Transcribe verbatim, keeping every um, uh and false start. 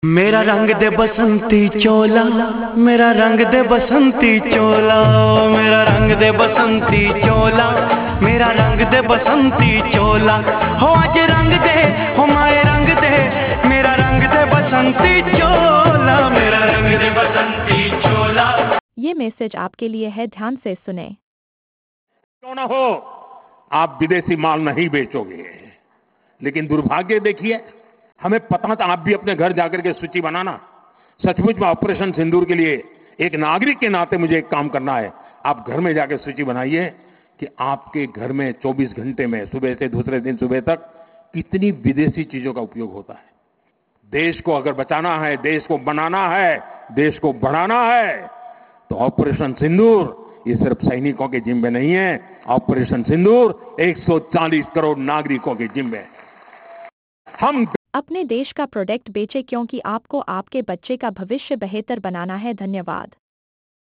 मेरा रंग दे बसंती चोला, मेरा रंग दे बसंती चोला, मेरा रंग दे बसंती चोला, मेरा रंग दे बसंती चोला। हो आज रंग दे, हो माए रंग दे, मेरा रंग दे बसंती चोला, मेरा रंग दे बसंती चोला। ये मैसेज आपके लिए है, ध्यान से सुने। क्यों ना हो, आप विदेशी माल नहीं बेचोगे, लेकिन दुर्भाग्य देखिए, हमें पता था आप भी अपने घर जाकर के सूची बनाना। सचमुच में ऑपरेशन सिंदूर के लिए एक नागरिक के नाते मुझे एक काम करना है। आप घर में जाकर सूची बनाइए कि आपके घर में चौबीस घंटे में सुबह से दूसरे दिन सुबह तक कितनी विदेशी चीजों का उपयोग होता है। देश को अगर बचाना है, देश को बनाना है, देश को बढ़ाना है, तो ऑपरेशन सिंदूर ये सिर्फ सैनिकों के जिम्मे नहीं है। ऑपरेशन सिंदूर एक सौ चालीस करोड़ नागरिकों के जिम्मे है। हम अपने देश का प्रोडक्ट बेचे क्योंकि आपको आपके बच्चे का भविष्य बेहतर बनाना है। धन्यवाद।